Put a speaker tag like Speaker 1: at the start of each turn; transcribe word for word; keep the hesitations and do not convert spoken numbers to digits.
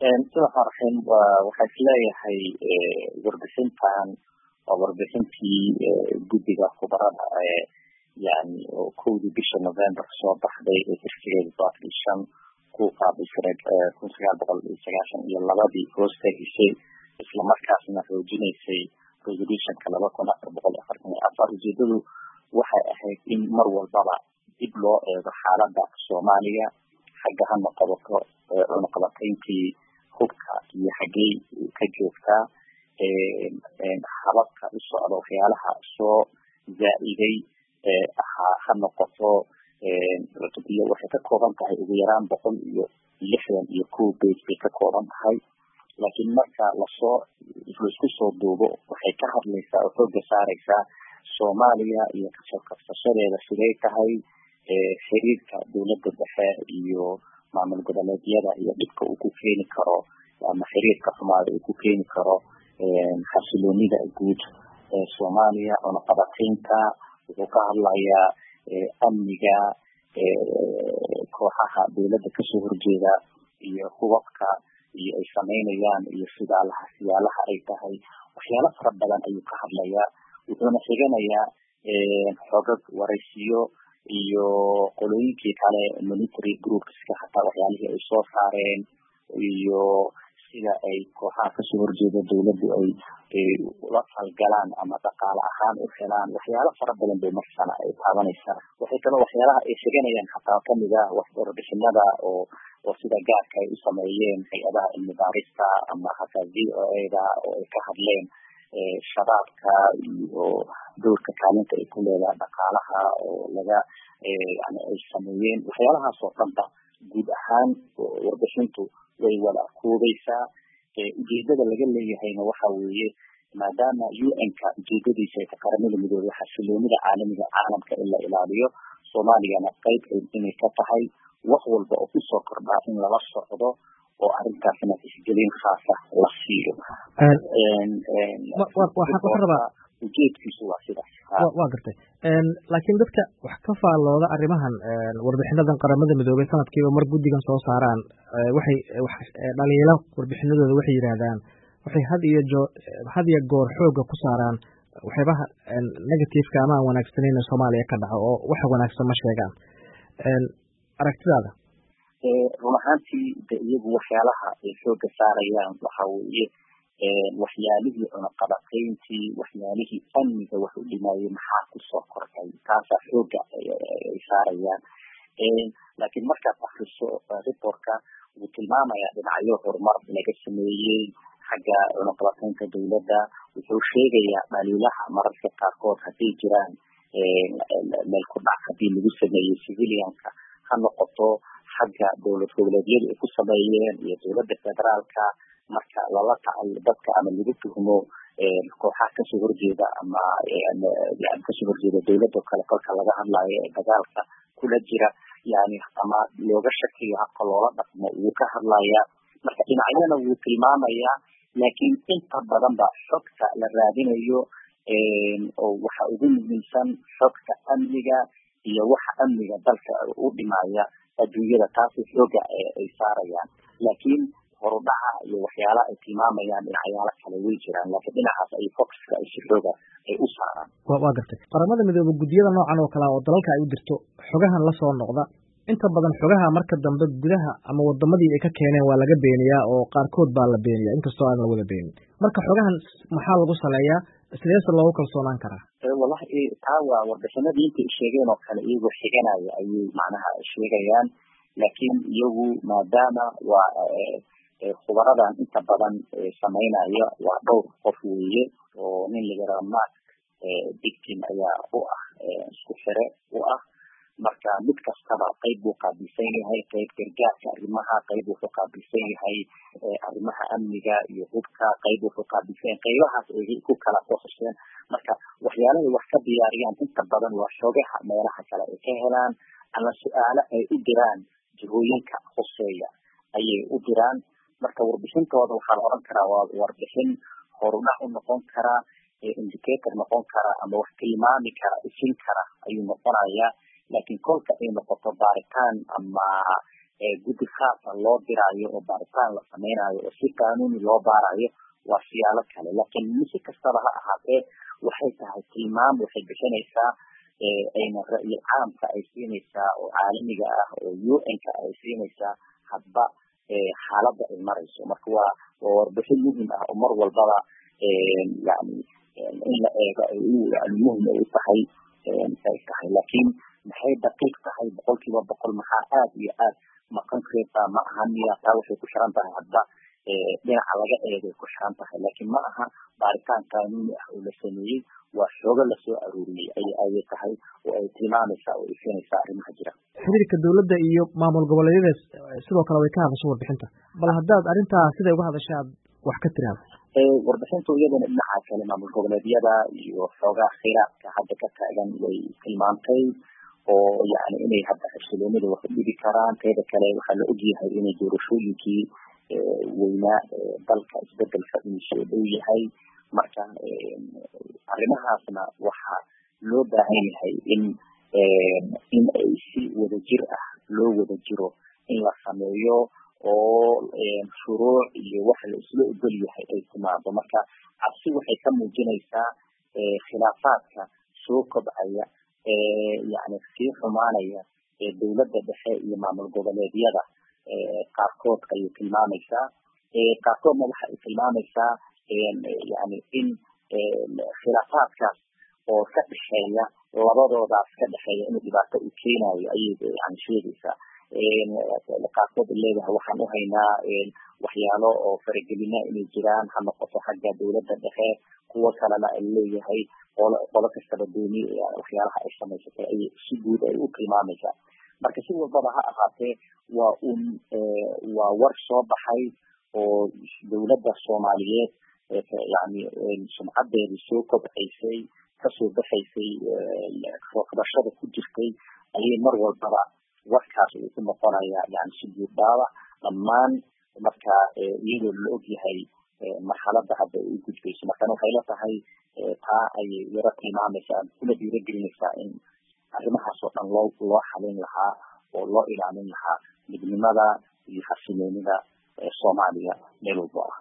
Speaker 1: sida farxin waxay isleeyahay warbixintan waa warbixintii guddiga khubarada yani oo kowdii bisha November soo baxday ee tirsigeedu toban shan ku qaabilsaneed kun sagaal boqol iyo sagaashan iyo labadii hoostegisay isla markaasna xoojinaysay resolutionka laba kun afar boqol afartan iyo afar. ujeedadu waxay ahayd in mar walbaba dib loo eego xaaladda Soomaaliya xagga ha noqoto cunaqabatayntii hubka iyo xaggee ka joogtaa hababka u socda waxyaalaha soo zaa'iday ha noqoto cutubyo waxay ka kooban tahay ugu yaraan boqol iyo lixdan iyo kow page bay ka kooban tahay, laakiin marka lasoo laisku soo duubo waxay ka hadlaysaa oo xooga saareysaa Soomaaliya iyo kasoo kabsashadeeda siday tahay, xiriirka dowladda dhexe iyo maamul goboleedyada iyo dhibka uu ku keeni karo ama xiriirka xumaada uu ku keeni karo xasiloonida guud ee Soomaaliya. cunaqabataynta wuxuu ka hadlayaa amniga kooxaha dowladda kasoo horjeeda iyo hubabka iyo ay sameynayaan iyo sidaalaha siyaalaha ay tahay waxyaalo fara badan ayuu ka hadlayaa. wuxuuna xiganayaa xogag waraysiyo iyo qolooyinkii kale military groupska hataa waxyaalihii ay soo saareen iyo sida ay kooxaha kasoo horjeeda dowladdu ay ula falgalaan ama dhaqaale ahaan u helaan waxyaalo fara badan bay markaana ay taabanaysaa. waxay kaloo waxyaalaha ay sheeganayaan hataa kamid ah warbixinada oo oo sida gaarka ay u sameeyeen hay-adaha cilmi baarista ama hataa v o a-da oo ay ka hadleen shabaabka iyo doorka kaalinta ay ku leedahay dhaqaalaha oo laga yani ay sameeyeen waxyaalahaas oo dhanba guud ahaan warbixintu way wada koobaysaa. ujeedada laga leeyahayna waxa weeye maadaama u n-ka ujeedadiisa ay qaramada midoobay xasiloonida caalamiga caalamka in la ilaaliyo, Soomaaliyana qayb inay ka tahay wax walba oo kusoo kordhaa in lala socdo oo arrintaasna isgelin khaasa la siiyo. ujeedkiisu waa sidaas.
Speaker 2: waa gartay laakiin dadka wax ka faallooda arrimahan warbixinadan qaramada midoobay sanadkiiba mar guddigan soo saaraan waxay dhaliilo warbixinadooda waxay yidhaahdaan waxay had iyo jo had iyo goor xooga ku saaraan waxyaabaha negativeka ama aan wanaagsaneyn ee Soomaaliya ka dhaco oo wax wanaagsan ma sheegaan. aragtidaada?
Speaker 1: run ahaantii de iyagu waxyaalaha ay xooga saarayaan waxa weeye waxyaalihii cunaqabatayntii waxyaalihii amniga wax u dhimayay maxaa kusoo kordhay taasaa xooga ay saarayaan. laakiin markaad akriso reportka wuu tilmaamayaa dhinacyo horumar laga sameeyey xagga cunaqabataynta dowladda. wuxuu sheegayaa dhaliilaha mararka qaarkood hadday jiraan meel ku dhac hadii lagu sameeyey civilianka ha noqoto xagga dowlad goboleedyada ay ku sameeyeen iyo dowladda federaalka marka lala tacal dadka ama lagu tuhmo kooxaha kasoo horjeeda ama yani kasoo horjeeda dowladda kale kolka laga hadlayo ee dagaalka kula jira yani ama looga shakiyo habka loola dhaqmo wuu ka hadlayaa. marka dhinacyana wuu tilmaamayaa, laakiin inta badan ba xogta la raadinayo oo waxa ugu muhiimsan xogta amniga iyo waxa amniga dalka u dhimaya adduunyada taasi xooga ay saarayaan. laakiin horudhaca iyo waxyaalaha ay tilmaamayaan dhinacyaalo kale way jiraan, laakiin dhinacaas ay focuska ay si xooga ay u saaraan.
Speaker 2: waa gartay qaramada midoobay guddiyada noocan oo kale oo dalalka ay u dirto xogahan la soo noqda inta badan xogaha marka dambe gudaha ama wadamadii ay ka keeneen waa laga beeniyaa oo qaarkood baa la beeniyaa inkastoo aan la wada beenin. marka xogahan maxaa lagu saleeyaa, sideese loogu kalsoonaan karaa?
Speaker 1: wallahi taa waa warbixinadii intay sheegeen oo kale iyagoo xiganaya ayay macnaha sheegayaan, laakiin iyagu maadaama waa khubaradan inta badan sameynaya waa dhowr qof weeye oo nin la yiraahdo Mark Dickin ayaa u ah isku xire u ah. marka mid kastaba qayb buu qaabilsan yahay, qayb gargaarka arrimaha, qayb wuxuu qaabilsan yahay arrimaha amniga iyo hubka, qayb wuxuu qaabilsan yahay qaybahaas ay ku kala qorsheeyeen. marka waxyaalaha wax ka diyaariyaan inta badan waa xogaha meelaha kale ay ka helaan ama su'aalo ay u diraan jihooyinka khuseeya ayay u diraan. marka warbixintooda waxaa la oran karaa waa warbixin horudhac u noqon karaa, indicator noqon kara ama wax tilmaami kara isin kara ayuu noqonayaa. laakiin kolka ay noqoto baaritaan ama guddi khaasa loo diraayo oo baaritaan la samaynayo oo si qaanuuni loo baarayo waa siyaalo kale. laakiin mise kastaba ha ahaatee waxay tahay tilmaam waxay bixinaysaa ayna ra'yi caamka ay siinaysaa oo caalamiga ah oo U N-ka ay siinaysaa hadba xaaladda ay marayso. marka waa warbixin muhiim ah oo mar walbaba yani in la eego ay yani muhiim ay tahay ay tahay laakiin maxay daqiiq tahay boqolkiiba boqol maxaa aad iyo aad ma concrete ma aha miya taa waxay ku xiran tahay hadba dhinaca laga eegay ku xiran tahay laakiin ma aha baaritaan qaanuuni ah oo la sameeyey waa xoogo lasoo aruuriyey ay ayay tahay oo ay tilmaamaysaa oo ifinaysaa arrimaha jira.
Speaker 2: xiriirka dowladda iyo maamul goboleedyada sidoo kale way ka hadashay warbixinta bal haddaad arrintaa siday uga hadashaad wax ka tiraahdo.
Speaker 1: warbixintu iyadana dhinaca kale maamul goboleedyada iyo xoogaa kheyraadka hadda ka taagan way tilmaantay oo yani inay hadda xasiloonida wax u dhigi karaan. teeda kale waxaa la ogyahay inay doorashooyinkii weynaa dalka isbedelka inuu soo dhow yahay. marka arrimahaasna waxaa loo baahan yahay in in ay si wada jir ah loo wada jiro in la sameeyo oo shuruuc iyo wax la isla ogol yahay ay timaado. marka cabsi waxay ka muujinaysaa khilaafaadka soo kobcaya yani sii xumaanaya dowladda dhexe iyo maamul goboleedyada qaarkood ayay tilmaamaysaa. qaarkoodna waxa ay tilmaamaysaa yani in khilaafaadkaas oo ka dhexeeya labadoodaas ka dhexeeya inuu dhibaato u keenayo ayay yani sheegaysaa. qaarkood leedahay waxaan u haynaa waxyaalo oo faragelina inay jiraan ha noqoto xagga dowladda dhexe. kuwo kalena ay leeyahay qolo qolo kastaba dooni waxyaalaha ay samaysatay ayay si guud ay u tilmaamaysaa. marka si walbaba ha ahaatee waa un waa war soo baxay oo dowladda Soomaaliyeed yani sumcadeedu soo kobcaysay kasoo baxaysay qabashada ku jirtay ayay mar walbaba warkaas uu ku noqonayaa yani si guud dhaaba dhammaan marka iyadoo la ogyahay marxaladda hadda ay u gudbayso. markana waxay la tahay taa ayay yaro tilmaamaysaa kuna dhiirigelinaysaa in arrimahaas oo dhan loo loo xalin lahaa oo loo ilaalin lahaa midnimada iyo xasiloonida Soomaaliya meel walba ah.